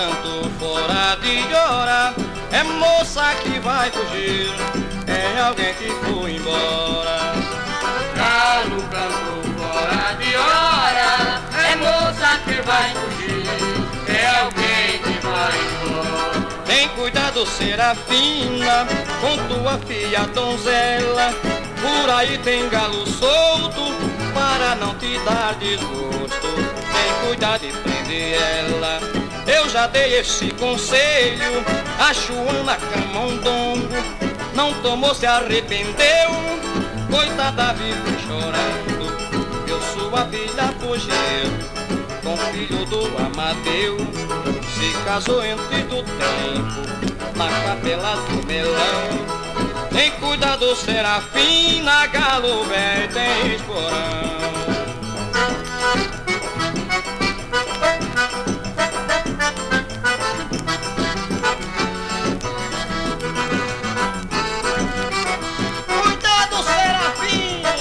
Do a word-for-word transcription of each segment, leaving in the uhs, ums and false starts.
canto fora de hora, é moça que vai fugir, é alguém que foi embora. Galo canto fora de hora, é moça que vai fugir, é alguém que vai embora. Tem cuidado, Serafina, com tua filha donzela, por aí tem galo solto, para não te dar desgosto. Tem cuidado e prende ela. Eu já dei esse conselho, a Joana Camundongo não tomou, se arrependeu. Coitada, vive chorando, eu sua filha fugiu com o filho do Amadeu. Se casou antes do tempo, na capela do Melão. Tem cuidado, Serafina, galo velho tem esporão. Cuidado, Serafina!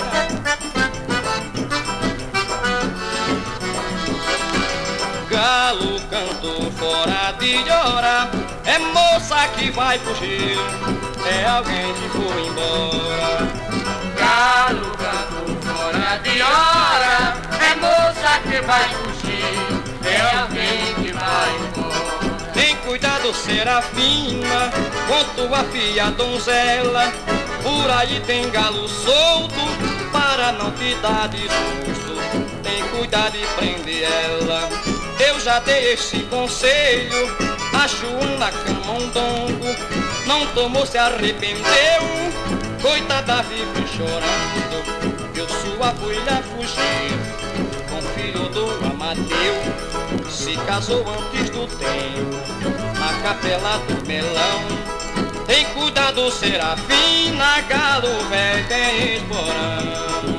Galo canto fora de hora, é moça que vai fugir, é alguém que foi embora. Galo canto fora de hora, é moça que vai fugir, é alguém que vai embora. Tem cuidado, Serafina, com tua filha donzela, por aí tem galo solto, para não te dar desgosto. Tem cuidado e prende ela. Eu já dei esse conselho, a Joana Camundongo não tomou, se arrependeu. Coitada, vive chorando, eu sua filha fugir com o filho do Amadeu. Se casou antes do tempo, na capela do Melão. Tem cuidado, Serafina, galo velho tem esporão.